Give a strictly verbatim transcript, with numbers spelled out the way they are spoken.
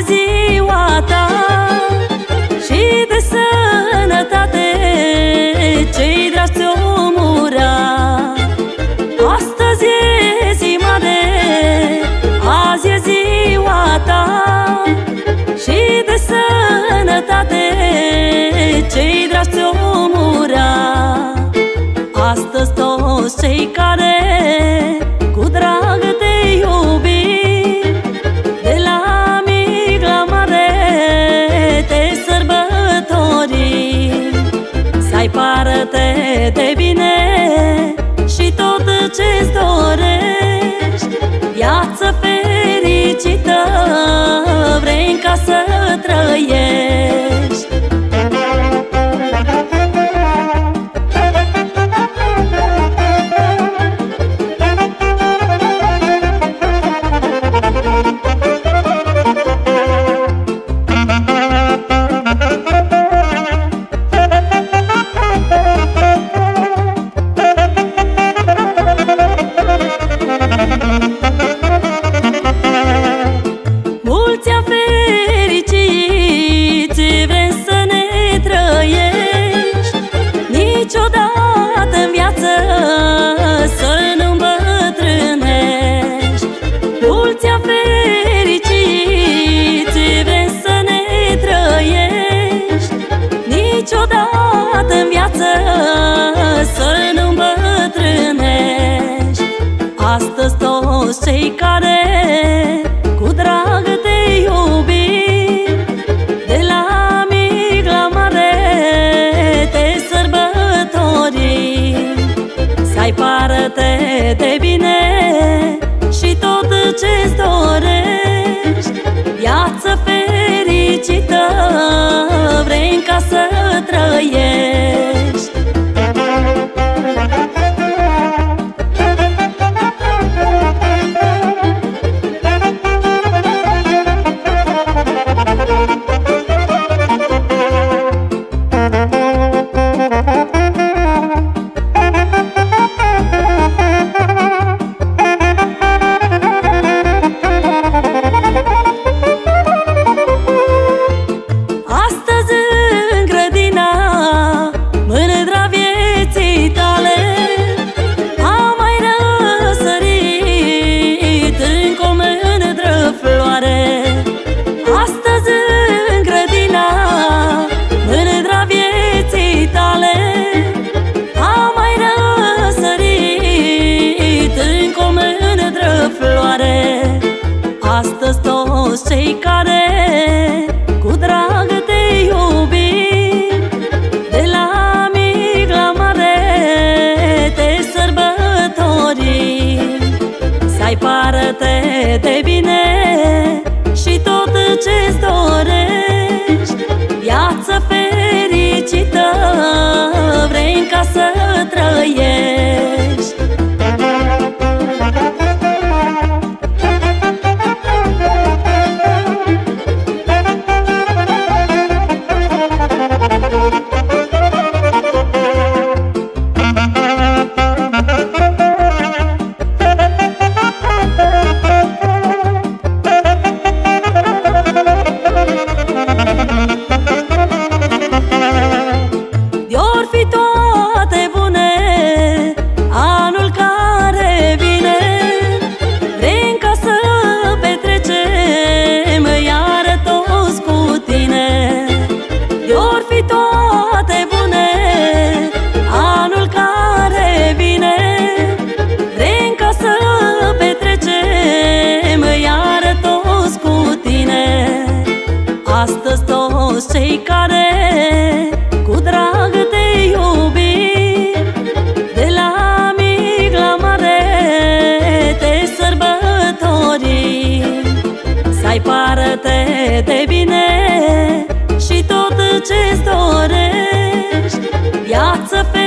ziua ta și de sănătate, cei dragi ți-o mura. Astăzi e zi mare, azi e ziua ta și de sănătate, cei dragi ți-o mura. Astăzi toți cei care cu drag te iubim, de la mic la mare te sărbătorim. Să ai parte de bine și tot ce-ți dorești, viață fericită vrem ca să trăiești. Mulți ani fericiți vrem să ne trăiești, niciodată în viață să nu îmbătrânești. Mulți ani fericiți vrem să ne trăiești, niciodată în viață să nu îmbătrânești. Astăzi toți cei care cu drag te iubim, de la mic la mare te sărbătorim. Să ai parte de bine și tot ce-ți dorești, viață fericită vrem ca să trăiești. Astăzi toți cei care cu drag te iubim, de la mic la mare te sărbătorim. Să ai parte de bine și tot ce-ți dorești, viață fericită vrem ca să trăiești. De-or fi toate bune anul care vine, vrem ca să petrecem iară toți cu tine. De-or fi toate bune anul care vine, vrem ca să petrecem iară toți cu tine. Astăzi toți cei care cu drag te iubim, de la mic la mare te sărbătorim. Să ai parte de bine și tot ce-ți dorești, viață fericită